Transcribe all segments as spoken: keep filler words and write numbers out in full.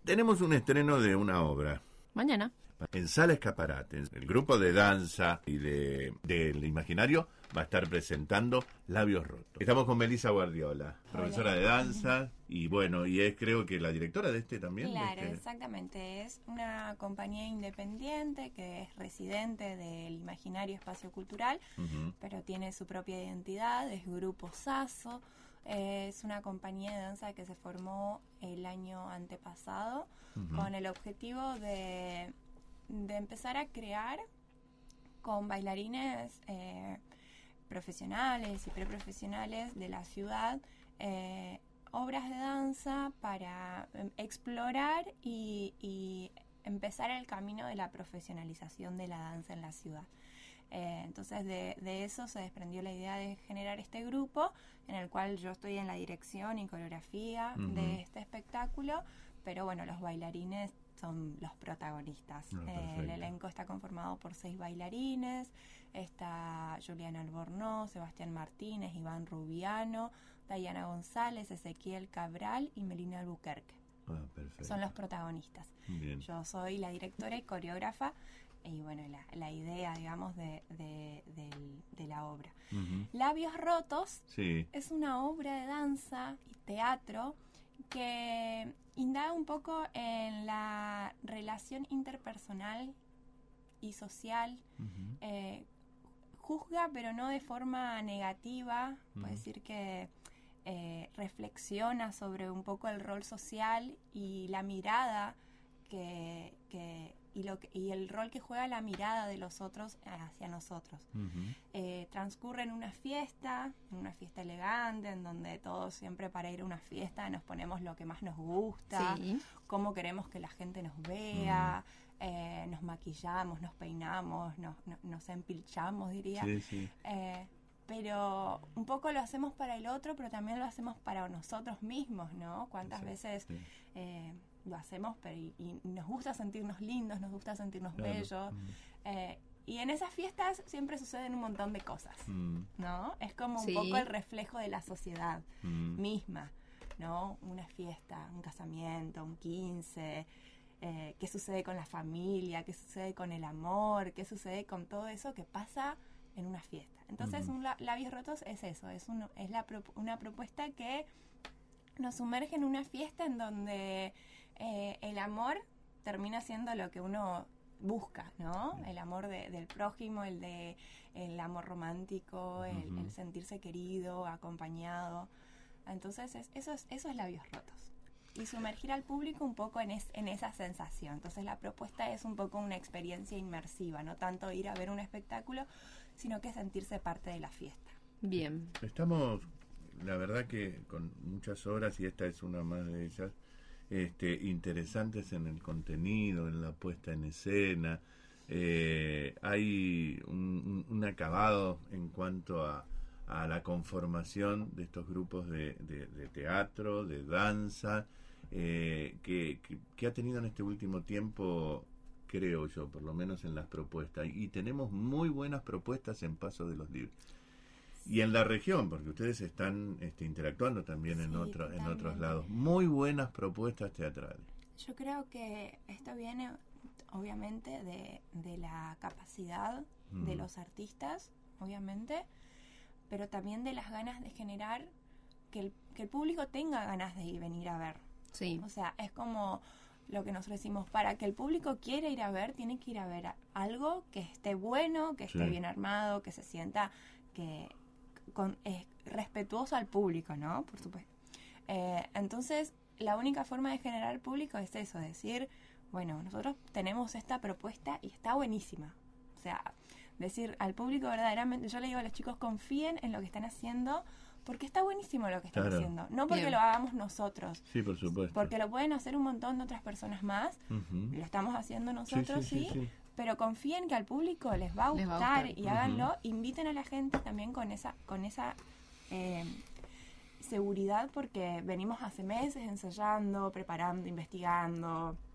Tenemos un estreno de una obra. Mañana. En Sala Escaparate, el grupo de danza y de del imaginario va a estar presentando Labios Rotos. Estamos con Melissa Guardiola, profesora de danza, y bueno, y es creo que la directora de este también. Claro, este... exactamente. Es una compañía independiente que es residente del Imaginario Espacio Cultural, uh-huh. pero tiene su propia identidad, es Grupo Sasso. Eh, es una compañía de danza que se formó el año antepasado, uh-huh. con el objetivo de... de empezar a crear con bailarines eh, profesionales y preprofesionales de la ciudad eh, obras de danza para eh, explorar y, y empezar el camino de la profesionalización de la danza en la ciudad. Eh, entonces de, de eso se desprendió la idea de generar este grupo en el cual yo estoy en la dirección y coreografía uh-huh. de este espectáculo, pero bueno, los bailarines son los protagonistas. No, eh, el elenco está conformado por seis bailarines. Está Juliana Albornoz, Sebastián Martínez, Iván Rubiano, Dayana González, Ezequiel Cabral y Melina Albuquerque. Ah, perfecto. Son los protagonistas. Bien. Yo soy la directora y coreógrafa y bueno, la, la idea, digamos, de, de, de, de la obra. Uh-huh. Labios Rotos sí. es una obra de danza y teatro que indaga un poco en la relación interpersonal y social, uh-huh. eh, juzga pero no de forma negativa, uh-huh. puede decir que eh, reflexiona sobre un poco el rol social y la mirada que, que y, lo que, y el rol que juega la mirada de los otros hacia nosotros. Uh-huh. Eh, transcurre en una fiesta, en una fiesta elegante, en donde todos siempre para ir a una fiesta nos ponemos lo que más nos gusta, sí. cómo queremos que la gente nos vea, uh-huh. eh, nos maquillamos, nos peinamos, nos, nos, nos empilchamos, diría. Sí, sí. Eh, pero un poco lo hacemos para el otro, pero también lo hacemos para nosotros mismos, ¿no? ¿Cuántas sí, veces... Sí. Eh, lo hacemos, pero y, y nos gusta sentirnos lindos, nos gusta sentirnos claro. bellos. Mm. Eh, y en esas fiestas siempre suceden un montón de cosas, mm. ¿no? Es como un sí. poco el reflejo de la sociedad mm. misma, ¿no? Una fiesta, un casamiento, un quince, eh, qué sucede con la familia, qué sucede con el amor, qué sucede con todo eso que pasa en una fiesta. Entonces, mm. un la, Labios Rotos es eso, es, un, es la pro, una propuesta que nos sumerge en una fiesta en donde eh, el amor termina siendo lo que uno busca, ¿no? El amor de, del prójimo, el de el amor romántico, el, uh-huh. el sentirse querido, acompañado. Entonces es, eso es eso es Labios Rotos. Y sumergir al público un poco en, es, en esa sensación. Entonces la propuesta es un poco una experiencia inmersiva, no tanto ir a ver un espectáculo, sino que sentirse parte de la fiesta. Bien. Estamos... La verdad que con muchas obras, y esta es una más de ellas, este, interesantes en el contenido, en la puesta en escena. Eh, hay un, un, un acabado en cuanto a, a la conformación de estos grupos de, de, de teatro, de danza, eh, que, que, que ha tenido en este último tiempo, creo yo, por lo menos en las propuestas. Y tenemos muy buenas propuestas en Paso de los Libres. Y en la región, porque ustedes están este, interactuando también en, sí, otro, en otros lados. Muy buenas propuestas teatrales. Yo creo que esto viene, obviamente, de, de la capacidad mm. de los artistas, obviamente, pero también de las ganas de generar que el, que el público tenga ganas de ir, venir a ver. Sí. O sea, es como lo que nosotros decimos, para que el público quiera ir a ver, tiene que ir a ver algo que esté bueno, que esté sí. bien armado, que se sienta que... Con, eh, respetuoso al público, ¿no? Por supuesto. Eh, entonces, la única forma de generar público es eso, decir, bueno, nosotros tenemos esta propuesta y está buenísima. O sea, decir al público verdaderamente, yo le digo a los chicos, confíen en lo que están haciendo, porque está buenísimo lo que están claro. haciendo. No porque Bien. Lo hagamos nosotros. Sí, por supuesto. Porque lo pueden hacer un montón de otras personas más. Uh-huh. Lo estamos haciendo nosotros, sí. sí, sí, sí. Pero confíen que al público les va a gustar, les va a gustar. y uh-huh. háganlo, inviten a la gente también con esa con esa eh, seguridad, porque venimos hace meses ensayando, preparando, investigando,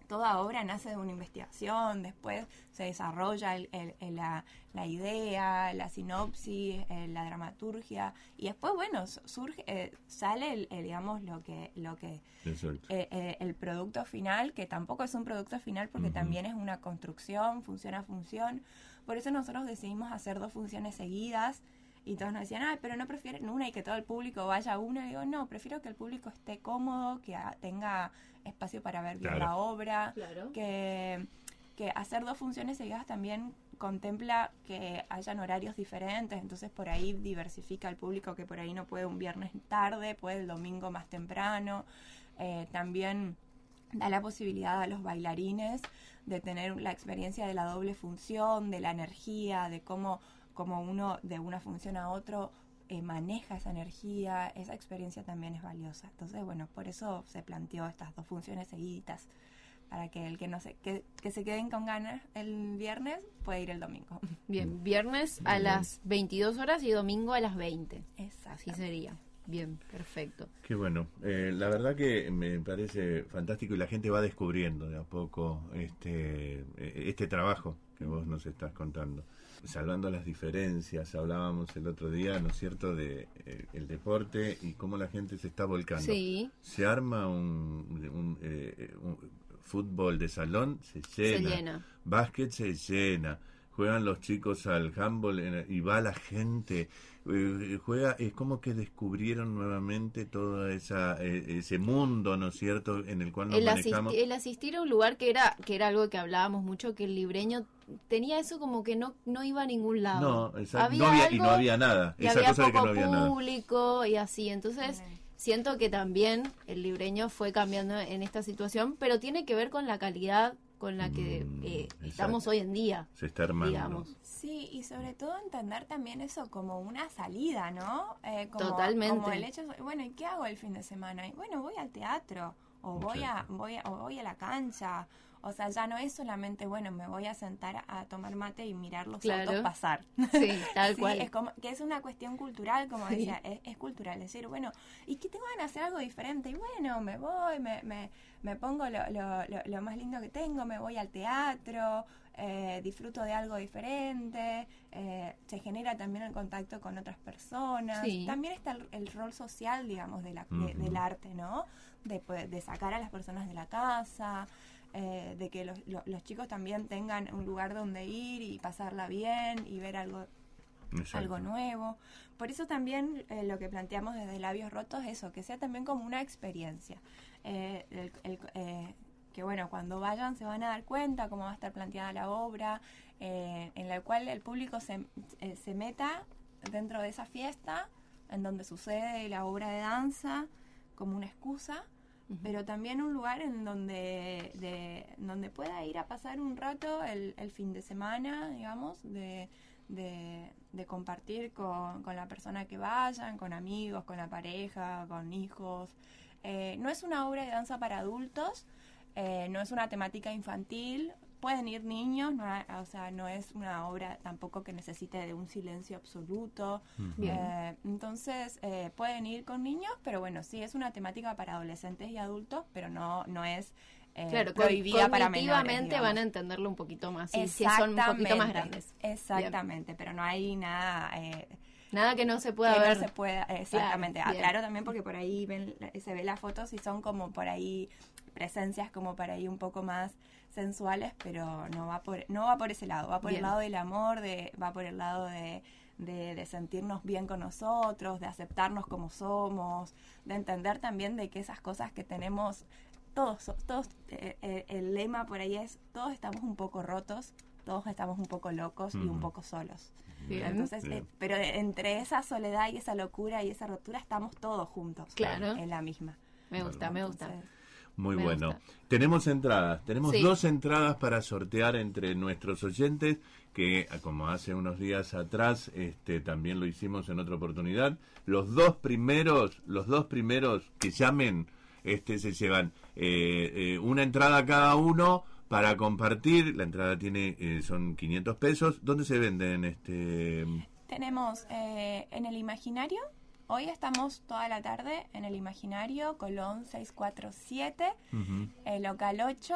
toda obra nace de una investigación, después se desarrolla el, el, el, la, la idea, la sinopsis, el, la dramaturgia, y después, bueno, surge, eh, sale, el, el, digamos, lo que, lo que eh, eh, el producto final, que tampoco es un producto final porque uh-huh. también es una construcción, función a función. Por eso nosotros decidimos hacer dos funciones seguidas, y todos nos decían, ay, pero no prefieren una y que todo el público vaya a una. Y digo, no, prefiero que el público esté cómodo, que a, tenga espacio para ver bien claro. la obra, claro. que, que hacer dos funciones seguidas también contempla que hayan horarios diferentes, entonces por ahí diversifica el público, que por ahí no puede un viernes tarde, puede el domingo más temprano. Eh, también da la posibilidad a los bailarines de tener la experiencia de la doble función, de la energía, de cómo como uno de una función a otro eh, maneja esa energía, esa experiencia también es valiosa. Entonces, bueno, por eso se planteó estas dos funciones seguidas, para que el que no se que, que se queden con ganas el viernes puede ir el domingo. Bien, viernes a las veintidós horas y domingo a las veinte. Exacto. Así sería. Bien, perfecto. Qué bueno. Eh, la verdad que me parece fantástico y la gente va descubriendo de a poco este este trabajo que vos nos estás contando. Salvando las diferencias, hablábamos el otro día, ¿no es cierto?, de eh, el deporte y cómo la gente se está volcando. Sí. Se arma un, un, eh, un fútbol de salón, se llena. Se llena. Básquet se llena. Juegan los chicos al handball en, y va la gente. Eh, juega, es como que descubrieron nuevamente todo esa eh, ese mundo, ¿no es cierto?, en el cual nos el manejamos. Asistir, el asistir a un lugar que era que era algo que hablábamos mucho, que el libreño tenía eso como que no no iba a ningún lado. No, esa, había no había, y no había nada. Y esa había cosa poco de que no había público nada. Y así, entonces sí. Siento que también el libreño fue cambiando en esta situación, pero tiene que ver con la calidad con la que eh, mm, estamos hoy en día. Se está armando. Digamos. Sí, y sobre todo entender también eso como una salida, ¿no? Eh, como, Totalmente. Como el hecho, bueno, ¿y qué hago el fin de semana? Y bueno, voy al teatro, o voy a, voy a, o voy a la cancha. O sea, ya no es solamente, bueno, me voy a sentar a, a tomar mate y mirar los claro. autos pasar. Sí, tal sí, cual. Es como, que es una cuestión cultural, como sí. decía, es, es cultural. Decir, bueno, ¿y qué tengo ganas de hacer algo diferente? Y bueno, me voy, me, me, me pongo lo, lo, lo, lo más lindo que tengo, me voy al teatro, eh, disfruto de algo diferente, eh, se genera también el contacto con otras personas. Sí. También está el, el rol social, digamos, de la, uh-huh. de, del arte, ¿no? De, de sacar a las personas de la casa. Eh, de que los, los, los chicos también tengan un lugar donde ir y pasarla bien y ver algo Exacto. algo nuevo. Por eso también eh, lo que planteamos desde Labios Rotos es eso, que sea también como una experiencia. Eh, el, el, eh, que bueno, cuando vayan se van a dar cuenta cómo va a estar planteada la obra, eh, en la cual el público se, eh, se meta dentro de esa fiesta en donde sucede la obra de danza como una excusa, uh-huh. pero también un lugar en donde de, donde pueda ir a pasar un rato el, el fin de semana, digamos, de, de, de compartir con, con la persona que vayan, con amigos, con la pareja, con hijos. Eh, no es una obra de danza para adultos, eh, no es una temática infantil. Pueden ir niños, no, o sea, no es una obra tampoco que necesite de un silencio absoluto. Uh-huh. Eh, entonces, eh, pueden ir con niños, pero bueno, sí es una temática para adolescentes y adultos, pero no no es eh, claro, prohibida para menores. Cognitivamente van a entenderlo un poquito más, si, si son un poquito más grandes. Exactamente, bien. Pero no hay nada... Eh, Nada que no se pueda que ver. No se pueda, exactamente. Claro, claro, también porque por ahí ven, se ve las fotos y son como por ahí presencias como por ahí un poco más sensuales, pero no va por no va por ese lado, va por bien. El lado del amor, de va por el lado de, de, de sentirnos bien con nosotros, de aceptarnos como somos, de entender también de que esas cosas que tenemos, todos, todos eh, eh, el lema por ahí es, todos estamos un poco rotos, todos estamos un poco locos mm. y un poco solos. Bien. Entonces, bien. Eh, pero entre esa soledad y esa locura y esa rotura estamos todos juntos, claro. en la misma. Me gusta, me gusta. Entonces, muy me bueno. gusta. Tenemos entradas, tenemos sí. dos entradas para sortear entre nuestros oyentes, que como hace unos días atrás este también lo hicimos en otra oportunidad. Los dos primeros, los dos primeros que llamen, este se llevan eh, eh, una entrada cada uno para compartir. La entrada tiene eh, son quinientos pesos. ¿Dónde se venden? este Tenemos eh, en el Imaginario. Hoy estamos toda la tarde en el Imaginario, Colón seiscientos cuarenta y siete, uh-huh. eh, local ocho.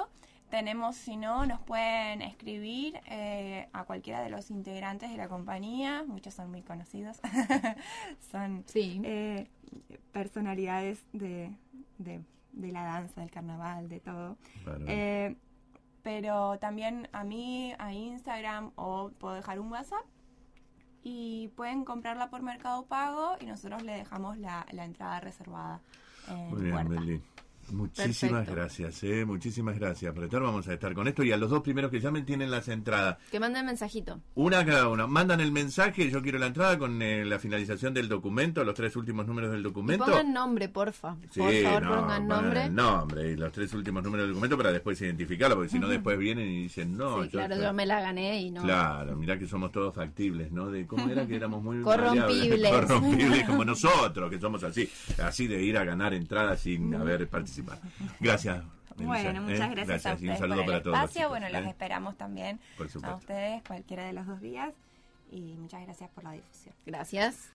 tenemos, si no, nos pueden escribir eh, a cualquiera de los integrantes de la compañía, muchos son muy conocidos, son sí. eh, personalidades de, de, de la danza, del carnaval, de todo. Claro. Eh, pero también a mí, a Instagram, o puedo dejar un WhatsApp y pueden comprarla por Mercado Pago y nosotros le dejamos la, la entrada reservada en Muy bien, puerta. Meli. Muchísimas Perfecto. gracias, eh, muchísimas gracias. Por estar vamos a estar con esto y a los dos primeros que llamen tienen las entradas. Que manden mensajito. Una cada uno. Mandan el mensaje, yo quiero la entrada con eh, la finalización del documento, los tres últimos números del Y documento. pongan nombre, porfa. Sí, Por favor, no, pongan nombre. el nombre y los tres últimos números del documento para después identificarlo, porque si no después vienen y dicen, no, sí, claro, yo me la gané y no. Claro, mirá que somos todos factibles, ¿no? De cómo era que éramos muy Corrompibles. maleables, corrompibles como nosotros, que somos así, así de ir a ganar entradas sin haber participado. Gracias. Melissa, Bueno, muchas ¿eh? gracias, a y un ustedes saludo por el para todos. los espacio. chicos, Bueno, los ¿eh? esperamos también Por a supuesto. ustedes cualquiera de los dos días y muchas gracias por la difusión. Gracias.